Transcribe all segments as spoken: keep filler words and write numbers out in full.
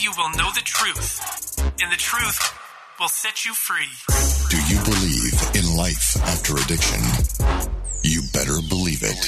you will know the truth, and the truth will set you free. Do you believe in life after addiction? You better believe it.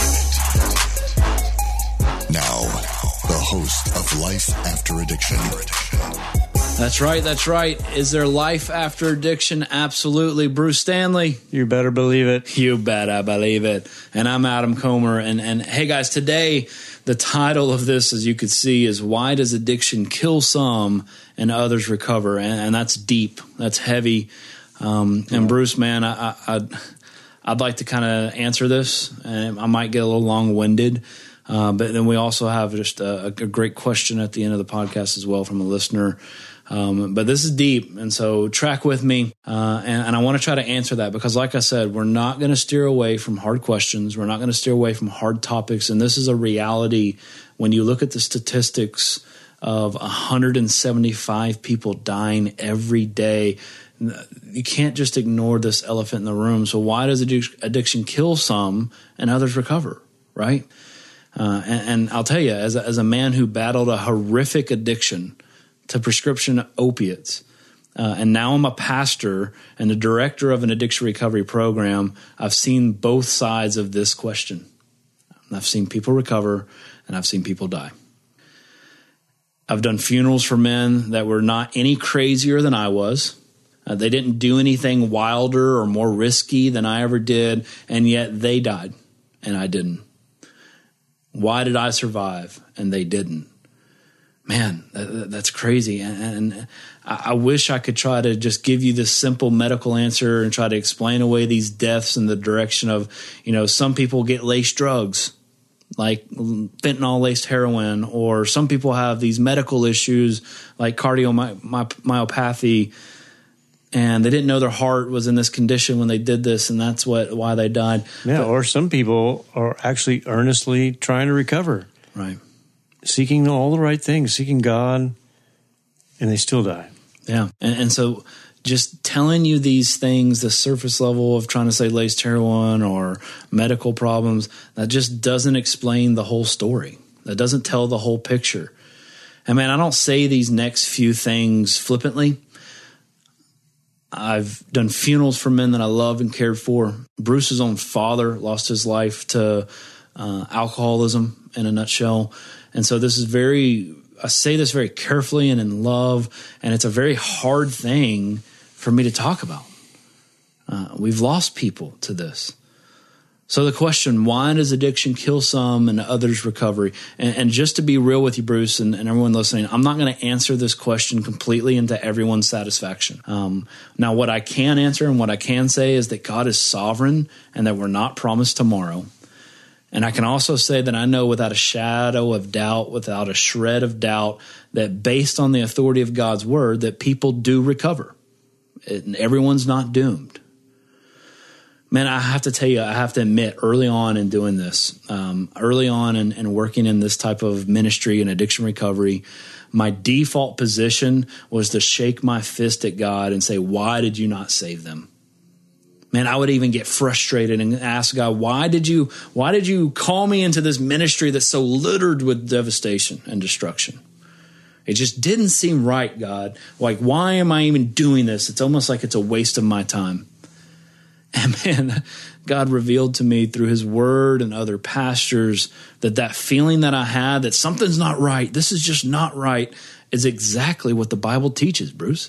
Now, the host of Life After Addiction. That's right, that's right. Is there life after addiction? Absolutely. Bruce Stanley. You better believe it. You better believe it. And I'm Adam Comer. And, and hey, guys, today the title of this, as you could see, is Why Does Addiction Kill Some and Others Recover? And, and that's deep. That's heavy. Um, and Bruce, man, I, I, I'd, I'd like to kind of answer this. And I might get a little long-winded. Uh, but then we also have just a, a great question at the end of the podcast as well from a listener. Um, but this is deep, and so track with me, uh, and, and I want to try to answer that because, like I said, we're not going to steer away from hard questions. We're not going to steer away from hard topics, and this is a reality when you look at the statistics of one hundred seventy-five people dying every day. You can't just ignore this elephant in the room. So why does addiction kill some and others recover, right? Uh, and, and I'll tell you, as a, as a man who battled a horrific addiction to prescription opiates, uh, and now I'm a pastor and the director of an addiction recovery program, I've seen both sides of this question. I've seen people recover, and I've seen people die. I've done funerals for men that were not any crazier than I was. Uh, they didn't do anything wilder or more risky than I ever did, and yet they died, and I didn't. Why did I survive and they didn't? Man, that, that's crazy. And, and I, I wish I could try to just give you this simple medical answer and try to explain away these deaths in the direction of, you know, some people get laced drugs like fentanyl-laced heroin, or some people have these medical issues like cardiomyopathy, and they didn't know their heart was in this condition when they did this, and that's what why they died. Yeah, but, or some people are actually earnestly trying to recover. Right. Seeking all the right things, seeking God, and they still die. Yeah. And, and so just telling you these things, the surface level of trying to say laced heroin or medical problems, that just doesn't explain the whole story. That doesn't tell the whole picture. And man, I don't say these next few things flippantly. I've done funerals for men that I love and cared for. Bruce's own father lost his life to uh, alcoholism in a nutshell. And so this is very, I say this very carefully and in love, and it's a very hard thing for me to talk about. Uh, we've lost people to this. So the question, why does addiction kill some and others recover? And, and just to be real with you, Bruce, and, and everyone listening, I'm not going to answer this question completely into everyone's satisfaction. Um, now, what I can answer and what I can say is that God is sovereign and that we're not promised tomorrow. And I can also say that I know without a shadow of doubt, without a shred of doubt, that based on the authority of God's word, that people do recover. It, and everyone's not doomed. Man, I have to tell you, I have to admit, early on in doing this, um, early on in, in working in this type of ministry and addiction recovery, my default position was to shake my fist at God and say, why did you not save them? Man, I would even get frustrated and ask God, why did you, why did you call me into this ministry that's so littered with devastation and destruction? It just didn't seem right, God. Like, why am I even doing this? It's almost like it's a waste of my time. And man, God revealed to me through his word and other pastors that that feeling that I had, that something's not right, this is just not right, is exactly what the Bible teaches, Bruce.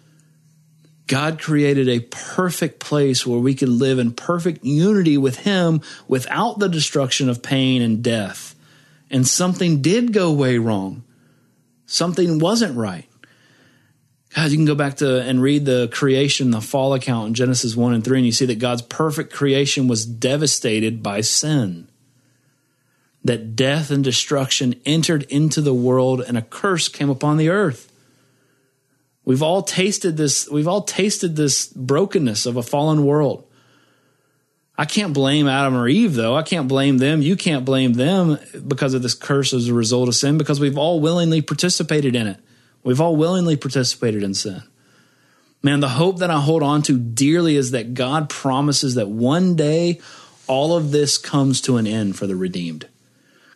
God created a perfect place where we could live in perfect unity with him without the destruction of pain and death. And something did go way wrong. Something wasn't right. Guys, you can go back to and read the creation, the fall account in Genesis one and three, and you see that God's perfect creation was devastated by sin. That death and destruction entered into the world and a curse came upon the earth. We've all tasted this, we've all tasted this brokenness of a fallen world. I can't blame Adam or Eve, though. I can't blame them. You can't blame them because of this curse as a result of sin, because we've all willingly participated in it. We've all willingly participated in sin. Man, the hope that I hold on to dearly is that God promises that one day all of this comes to an end for the redeemed.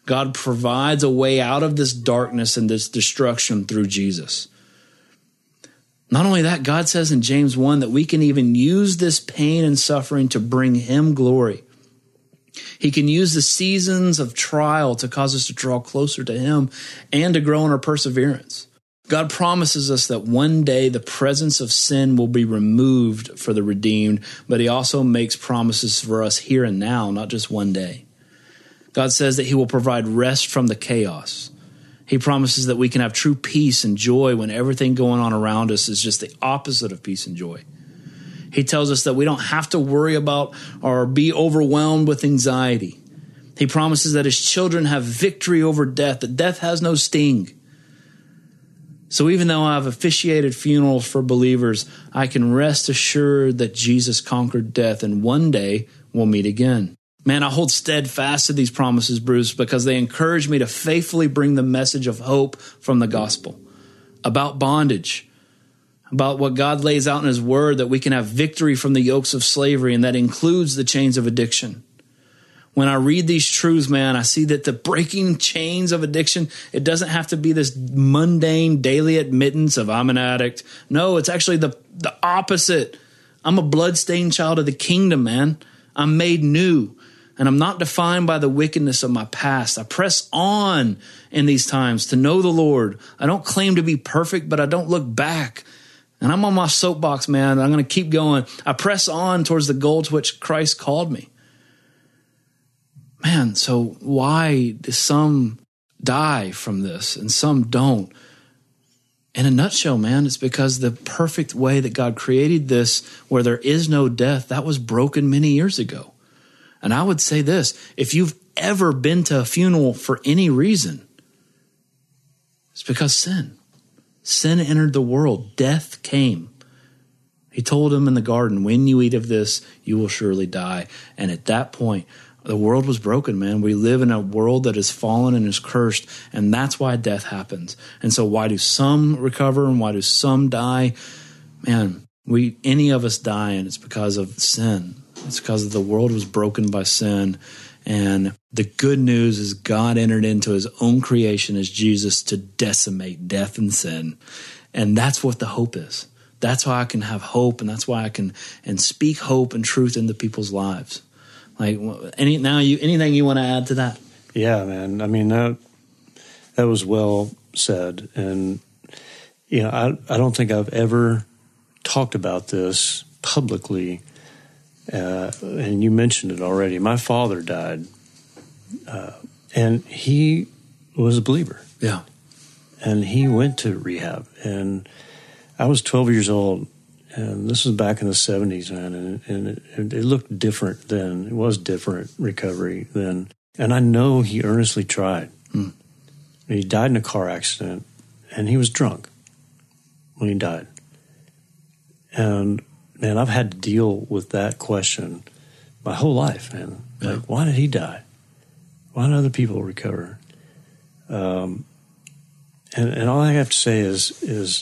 God provides a way out of this darkness and this destruction through Jesus. Not only that, God says in James one that we can even use this pain and suffering to bring him glory. He can use the seasons of trial to cause us to draw closer to him and to grow in our perseverance. God promises us that one day the presence of sin will be removed for the redeemed, but he also makes promises for us here and now, not just one day. God says that he will provide rest from the chaos. He promises that we can have true peace and joy when everything going on around us is just the opposite of peace and joy. He tells us that we don't have to worry about or be overwhelmed with anxiety. He promises that his children have victory over death, that death has no sting. So even though I've officiated funerals for believers, I can rest assured that Jesus conquered death, and one day we'll meet again. Man, I hold steadfast to these promises, Bruce, because they encourage me to faithfully bring the message of hope from the gospel, about bondage, about what God lays out in his word, that we can have victory from the yokes of slavery, and that includes the chains of addiction. When I read these truths, man, I see that the breaking chains of addiction, it doesn't have to be this mundane daily admittance of I'm an addict. No, it's actually the, the opposite. I'm a bloodstained child of the kingdom, man. I'm made new, and I'm not defined by the wickedness of my past. I press on in these times to know the Lord. I don't claim to be perfect, but I don't look back. And I'm on my soapbox, man. I'm going to keep going. I press on towards the goal to which Christ called me. Man, so why do some die from this and some don't? In a nutshell, man, it's because the perfect way that God created this, where there is no death, that was broken many years ago. And I would say this, if you've ever been to a funeral for any reason, it's because sin. Sin entered the world. Death came. He told him in the garden, when you eat of this, you will surely die. And at that point, the world was broken, man. We live in a world that is fallen and is cursed, and that's why death happens. And so why do some recover and why do some die? Man, we any of us die, and it's because of sin. It's because the world was broken by sin. And the good news is God entered into his own creation as Jesus to decimate death and sin. And that's what the hope is. That's why I can have hope, and that's why I can and speak hope and truth into people's lives. Like any now, you anything you want to add to that? Yeah, man. I mean that that was well said, and you know, I I don't think I've ever talked about this publicly. Uh, and you mentioned it already. My father died, uh, and he was a believer. Yeah, and he went to rehab, and I was twelve years old. And this was back in the seventies, man, and, and it, it looked different then. It was different recovery then. And I know he earnestly tried. Mm. He died in a car accident, and he was drunk when he died. And, man, I've had to deal with that question my whole life, man. Yeah. Like, why did he die? Why did other people recover? Um, and, and all I have to say is is...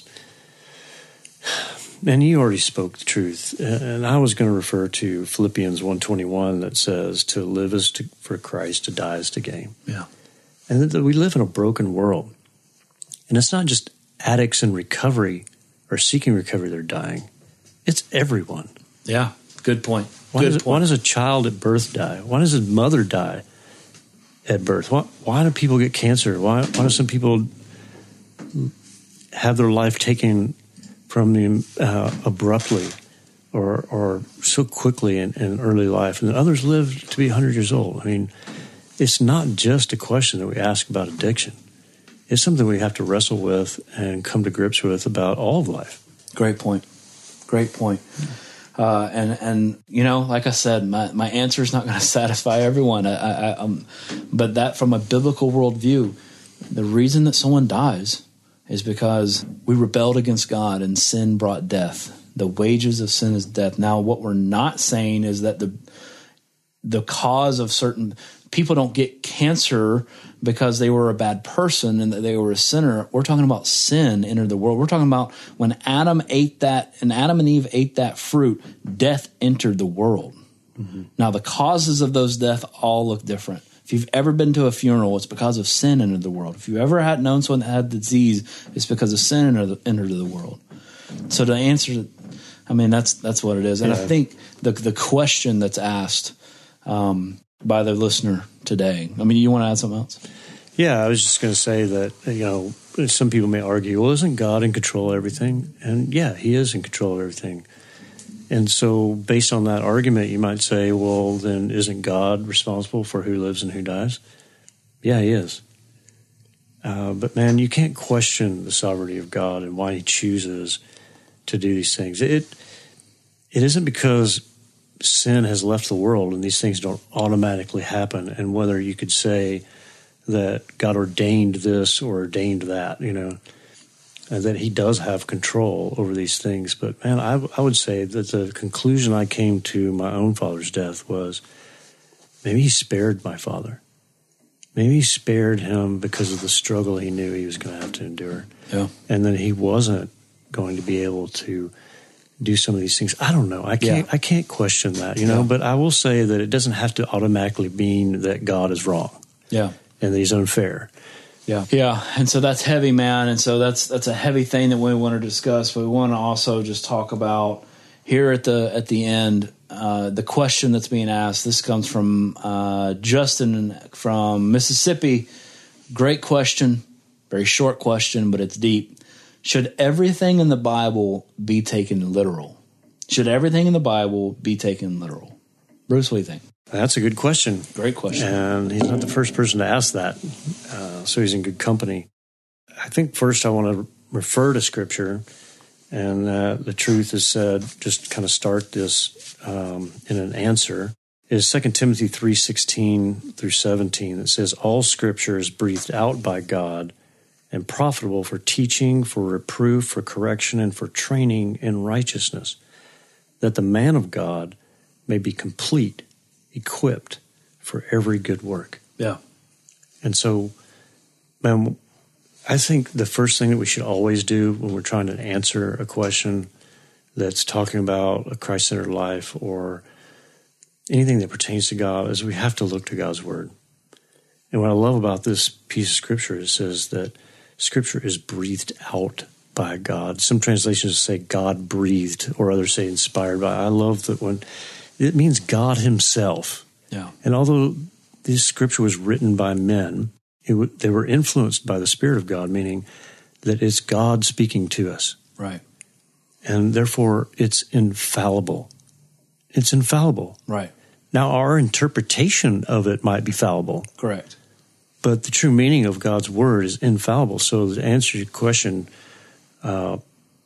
And you already spoke the truth. And I was going to refer to Philippians one twenty-one that says to live is to, for Christ, to die is to gain. Yeah. And that we live in a broken world. And it's not just addicts in recovery or seeking recovery that are dying. It's everyone. Yeah, good point. Why, good does, point. why does a child at birth die? Why does his mother die at birth? Why, why do people get cancer? Why, why do some people have their life taken from them uh, abruptly or or so quickly in, in early life, and others live to be one hundred years old? I mean, it's not just a question that we ask about addiction. It's something we have to wrestle with and come to grips with about all of life. Great point. Great point. Uh, and, and you know, like I said, my, my answer is not going to satisfy everyone. I, I, um, but that from a biblical worldview, the reason that someone dies is because we rebelled against God and sin brought death. The wages of sin is death. Now, what we're not saying is that the the cause of certain people don't get cancer because they were a bad person and that they were a sinner. We're talking about sin entered the world. We're talking about when Adam ate that, and Adam and Eve ate that fruit, death entered the world. Mm-hmm. Now, the causes of those deaths all look different. If you've ever been to a funeral, it's because of sin entered the world. If you ever had known someone that had the disease, it's because of sin entered the, entered the world. So to answer, I mean, that's that's what it is. And yeah. I think the the question that's asked um, by the listener today, I mean, you want to add something else? Yeah, I was just going to say that, you know, some people may argue, well, isn't God in control of everything? And yeah, he is in control of everything. And so based on that argument, you might say, well, then isn't God responsible for who lives and who dies? Yeah, he is. Uh, but man, you can't question the sovereignty of God and why he chooses to do these things. It It isn't because sin has left the world and these things don't automatically happen, and whether you could say that God ordained this or ordained that, you know, and that he does have control over these things. But man, I, I would say that the conclusion I came to my own father's death was maybe he spared my father. Maybe he spared him because of the struggle he knew he was going to have to endure. Yeah. And then he wasn't going to be able to do some of these things. I don't know. I can't, yeah. I can't question that, you know, yeah. But I will say that it doesn't have to automatically mean that God is wrong. Yeah. And that he's unfair. Yeah. Yeah. And so that's heavy, man. And so that's that's a heavy thing that we want to discuss. But we want to also just talk about here at the at the end, uh, the question that's being asked. This comes from uh, Justin from Mississippi. Great question. Very short question, but it's deep. Should everything in the Bible be taken literal? Should everything in the Bible be taken literal? Bruce, what do you think? That's a good question. Great question. And he's not the first person to ask that, uh, so he's in good company. I think first I want to refer to Scripture, and uh, the truth is said, just kind of start this um, in an answer, is Second Timothy three sixteen through seventeen. It says, all Scripture is breathed out by God and profitable for teaching, for reproof, for correction, and for training in righteousness, that the man of God may be complete, equipped for every good work. Yeah. And so, man, I think the first thing that we should always do when we're trying to answer a question that's talking about a Christ-centered life or anything that pertains to God is we have to look to God's Word. And what I love about this piece of Scripture, it says that Scripture is breathed out by God. Some translations say God breathed, or others say inspired by. I love that when it means God himself. Yeah. And although this Scripture was written by men, it w- they were influenced by the Spirit of God, meaning that it's God speaking to us. Right. And therefore, it's infallible. It's infallible. Right. Now, our interpretation of it might be fallible. Correct. But the true meaning of God's Word is infallible. So to answer your question, uh,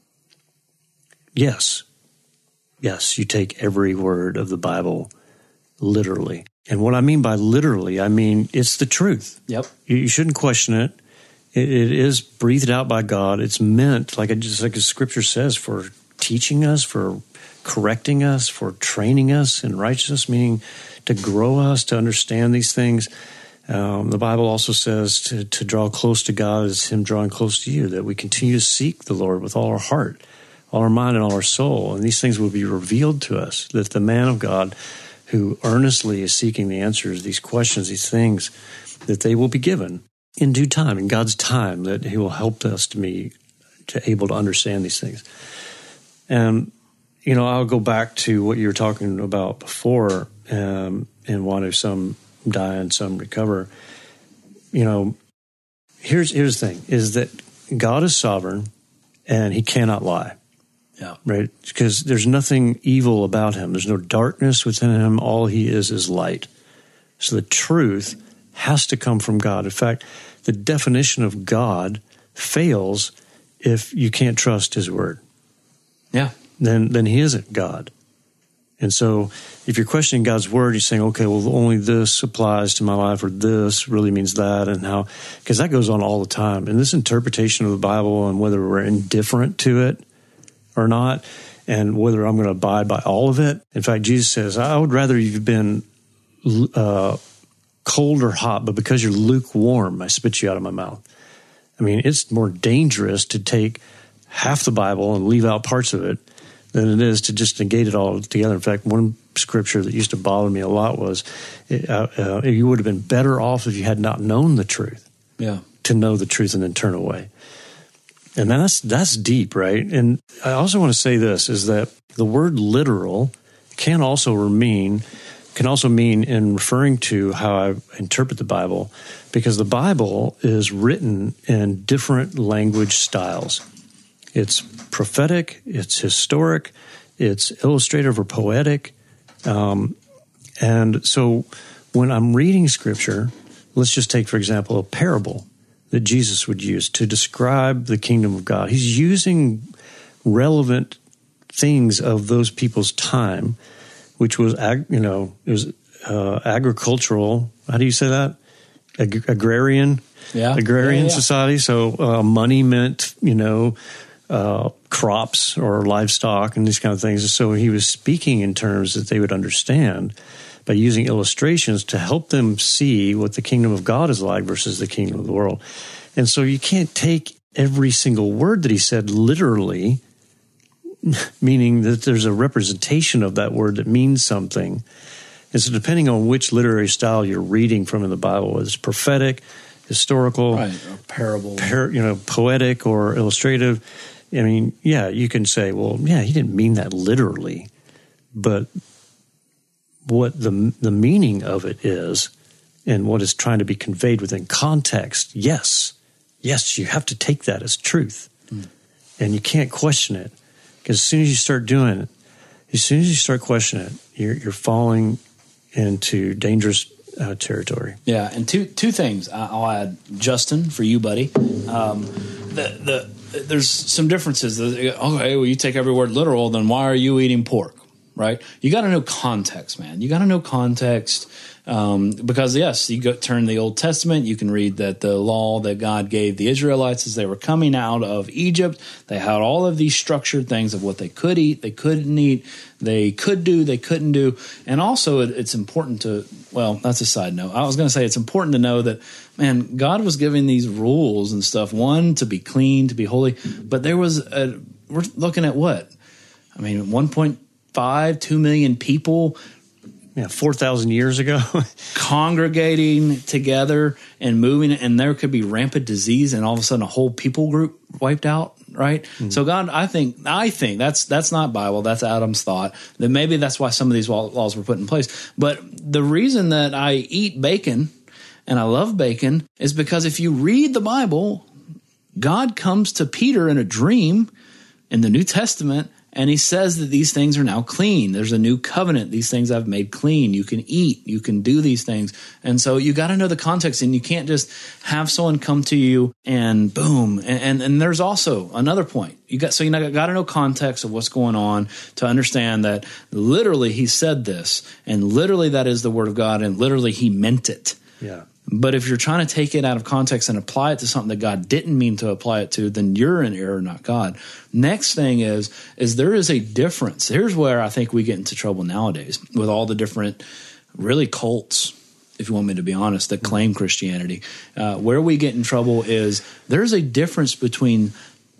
yes. Yes, you take every word of the Bible literally. And what I mean by literally, I mean it's the truth. Yep. You, you shouldn't question it. it. It is breathed out by God. It's meant, like it, just like the Scripture says, for teaching us, for correcting us, for training us in righteousness, meaning to grow us, to understand these things. Um, the Bible also says to, to draw close to God is him drawing close to you, that we continue to seek the Lord with all our heart, all our mind, and all our soul. And these things will be revealed to us, that the man of God who earnestly is seeking the answers, these questions, these things, that they will be given in due time, in God's time, that he will help us to be to able to understand these things. And, you know, I'll go back to what you were talking about before, um, and why do some die and some recover. You know, here's here's the thing, is that God is sovereign and he cannot lie. Yeah. Right? Because there's nothing evil about him. There's no darkness within him. All he is is light. So the truth has to come from God. In fact, the definition of God fails if you can't trust his word. Yeah. Then then he isn't God. And so if you're questioning God's word, you're saying, okay, well, only this applies to my life, or this really means that, and how, because that goes on all the time. And this interpretation of the Bible, and whether we're indifferent to it or not, and whether I'm going to abide by all of it. In fact, Jesus says, I would rather you've been uh, cold or hot, but because you're lukewarm, I spit you out of my mouth. I mean, it's more dangerous to take half the Bible and leave out parts of it than it is to just negate it all together. In fact, one scripture that used to bother me a lot was, uh, uh, you would have been better off if you had not known the truth. Yeah. To know the truth and then turn away. And that's that's deep, right? And I also want to say this, is that the word literal can also mean, can also mean in referring to how I interpret the Bible, because the Bible is written in different language styles. It's prophetic, it's historic, it's illustrative or poetic. Um, and so when I'm reading Scripture, let's just take, for example, a parable that Jesus would use to describe the kingdom of God. He's using relevant things of those people's time, which was, ag- you know, it was uh, agricultural. How do you say that? Ag- agrarian, yeah. agrarian yeah, yeah. society. So uh, money meant, you know, uh, crops or livestock and these kind of things. So he was speaking in terms that they would understand, by using illustrations to help them see what the kingdom of God is like versus the kingdom of the world. And so you can't take every single word that he said literally, meaning that there's a representation of that word that means something. And so depending on which literary style you're reading from in the Bible, whether it's prophetic, historical, right, or parable, par, you know, poetic or illustrative, I mean, yeah, you can say, well, yeah, he didn't mean that literally, but what the the meaning of it is and what is trying to be conveyed within context, yes, yes, you have to take that as truth. Mm. And you can't question it, because as soon as you start doing it, as soon as you start questioning it, you're, you're falling into dangerous uh, territory. Yeah, and two two things I'll add, Justin, for you, buddy. Um, the the there's some differences. Okay, well, you take every word literal, then why are you eating pork? Right? You got to know context, man. You got to know context um, because, yes, you go, turn the Old Testament, you can read that the law that God gave the Israelites as they were coming out of Egypt, they had all of these structured things of what they could eat, they couldn't eat, they could do, they couldn't do. And also it, it's important to, well, that's a side note. I was going to say it's important to know that, man, God was giving these rules and stuff, one, to be clean, to be holy, but there was a, we're looking at what? I mean, one point five, two million people, yeah, four thousand years ago, congregating together and moving, and there could be rampant disease, and all of a sudden a whole people group wiped out, right? Mm-hmm. So God, I think, I think that's that's not Bible, that's Adam's thought. That maybe that's why some of these laws were put in place. But the reason that I eat bacon and I love bacon is because if you read the Bible, God comes to Peter in a dream in the New Testament, and he says that these things are now clean. There's a new covenant. These things I've made clean. You can eat. You can do these things. And so you got to know the context, and you can't just have someone come to you and boom. And, and, and there's also another point. You got, so you got to know context of what's going on to understand that literally he said this, and literally that is the word of God, and literally he meant it. Yeah. But if you're trying to take it out of context and apply it to something that God didn't mean to apply it to, then you're in error, not God. Next thing is, is there is a difference. Here's where I think we get into trouble nowadays with all the different, really cults, if you want me to be honest, that claim Christianity. Uh, where we get in trouble is there's a difference between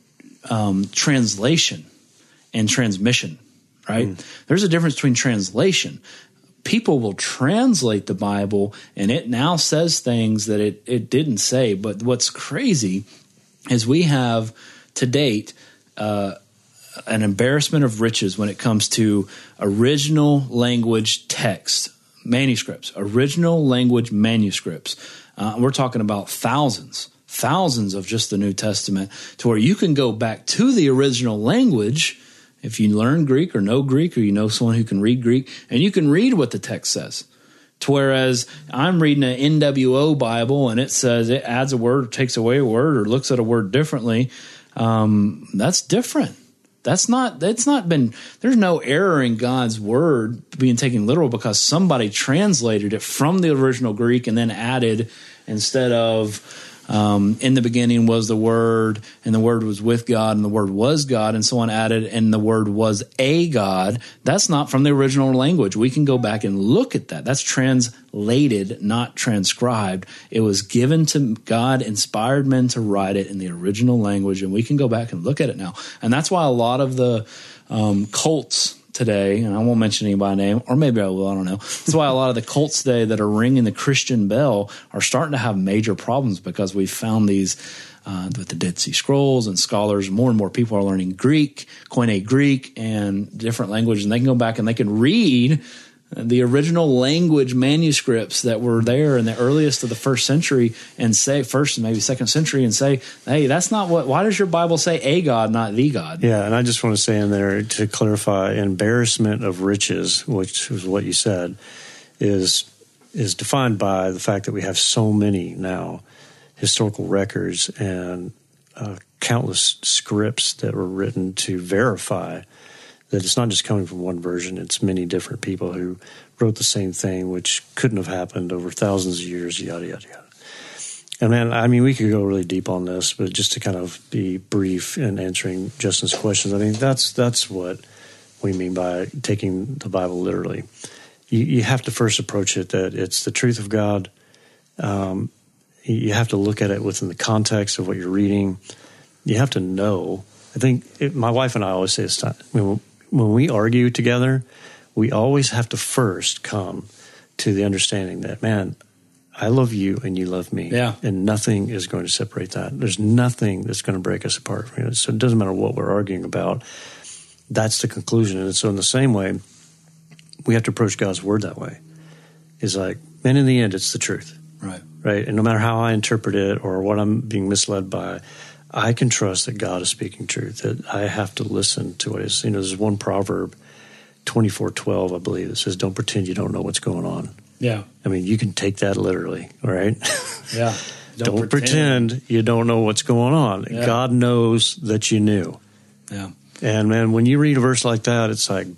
um, translation and transmission, right? Mm. There's a difference between translation. People will translate the Bible, and it now says things that it, it didn't say. But what's crazy is we have, to date, uh, an embarrassment of riches when it comes to original language text, manuscripts, original language manuscripts. Uh, we're talking about thousands, thousands of just the New Testament, to where you can go back to the original language if you learn Greek or know Greek, or you know someone who can read Greek, and you can read what the text says. To whereas I'm reading an N W O Bible and it says it adds a word, or takes away a word, or looks at a word differently. Um, that's different. That's not, that's not been, there's no error in God's word being taken literal because somebody translated it from the original Greek and then added instead of um, in the beginning was the Word, and the Word was with God, and the Word was God, and someone added, and the Word was a God. That's not from the original language. We can go back and look at that. That's translated, not transcribed. It was given to God, inspired men to write it in the original language, and we can go back and look at it now. And that's why a lot of the um, cults today, and I won't mention anybody by name, or maybe I will, I don't know. That's why a lot of the cults today that are ringing the Christian bell are starting to have major problems, because we've found these uh, with the Dead Sea Scrolls, and scholars, more and more people are learning Greek, Koine Greek, and different languages, and they can go back and they can read the original language manuscripts that were there in the earliest of the first century, and say first and maybe second century, and say, hey, that's not what, why does your Bible say a God, not the God? Yeah. And I just want to say in there to clarify, embarrassment of riches, which was what you said, is, is defined by the fact that we have so many now historical records and uh, countless scripts that were written to verify that it's not just coming from one version, it's many different people who wrote the same thing, which couldn't have happened over thousands of years, yada, yada, yada. And man, I mean, we could go really deep on this, but just to kind of be brief in answering Justin's questions, I mean, that's that's what we mean by taking the Bible literally. You, you have to first approach it that it's the truth of God. Um, you have to look at it within the context of what you're reading. You have to know. I think it, my wife and I always say this time, I mean, when we argue together, we always have to first come to the understanding that, man, I love you and you love me. Yeah. And nothing is going to separate that. There's nothing that's going to break us apart. You know, so it doesn't matter what we're arguing about. That's the conclusion. And so in the same way, we have to approach God's word that way. It's like, man, in the end, it's the truth. Right. Right. And no matter how I interpret it or what I'm being misled by, I can trust that God is speaking truth, that I have to listen to what is. You know, there's one proverb, twenty-four twelve, I believe, that says, don't pretend you don't know what's going on. Yeah. I mean, you can take that literally, all right? Yeah. Don't, don't pretend. pretend you don't know what's going on. Yeah. God knows that you knew. Yeah. And, man, when you read a verse like that, it's like,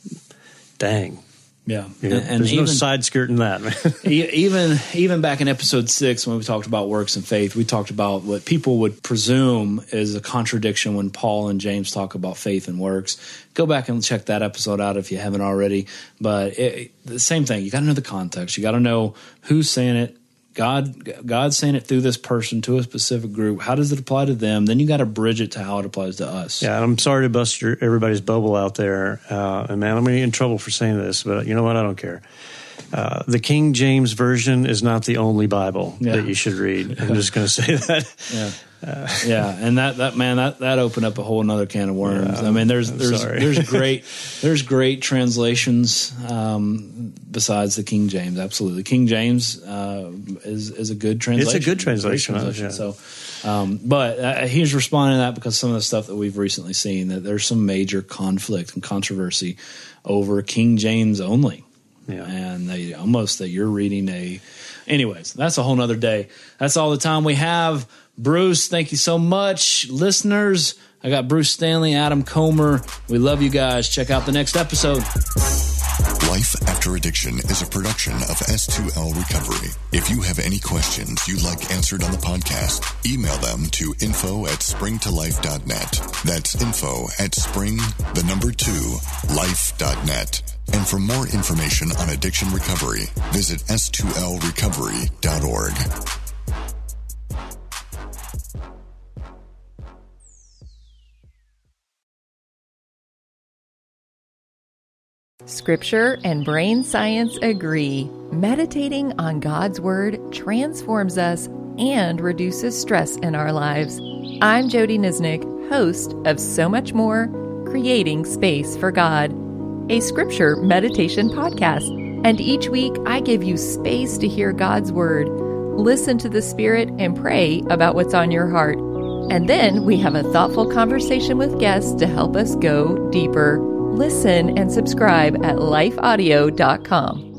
dang. Yeah, You know, and, and there's even, no side skirting that, man. even even back in episode six, when we talked about works and faith, we talked about what people would presume is a contradiction when Paul and James talk about faith and works. Go back and check that episode out if you haven't already. But it, the same thing, you got to know the context. You got to know who's saying it. God, God's saying it through this person to a specific group. How does it apply to them? Then you got to bridge it to how it applies to us. Yeah, I'm sorry to bust your, everybody's bubble out there. Uh, and, man, I'm going to get in trouble for saying this, but you know what? I don't care. Uh, the King James Version is not the only Bible yeah. that you should read. I'm just going to say that. Yeah. Uh, yeah, and that, that man that, that opened up a whole other can of worms. Yeah, I mean, there's I'm there's sorry. there's great there's great translations um, besides the King James. Absolutely, King James uh, is is a good translation. It's a good translation. Great translation. Yeah. So, um, but uh, he's responding to that because some of the stuff that we've recently seen, that there's some major conflict and controversy over King James only. Yeah. And they almost that you're reading a. Anyways, that's a whole nother day. That's all the time we have. Bruce, thank you so much. Listeners, I got Bruce Stanley, Adam Comer. We love you guys. Check out the next episode. Life After Addiction is a production of S two L Recovery. If you have any questions you'd like answered on the podcast, email them to info at spring to life dot net. That's info at spring, the number two, life dot net. And for more information on addiction recovery, visit S two L recovery dot org. Scripture and brain science agree. Meditating on God's Word transforms us and reduces stress in our lives. I'm Jody Nisnik, host of So Much More, Creating Space for God, a scripture meditation podcast. And each week I give you space to hear God's Word, listen to the Spirit, and pray about what's on your heart. And then we have a thoughtful conversation with guests to help us go deeper. Listen and subscribe at life audio dot com.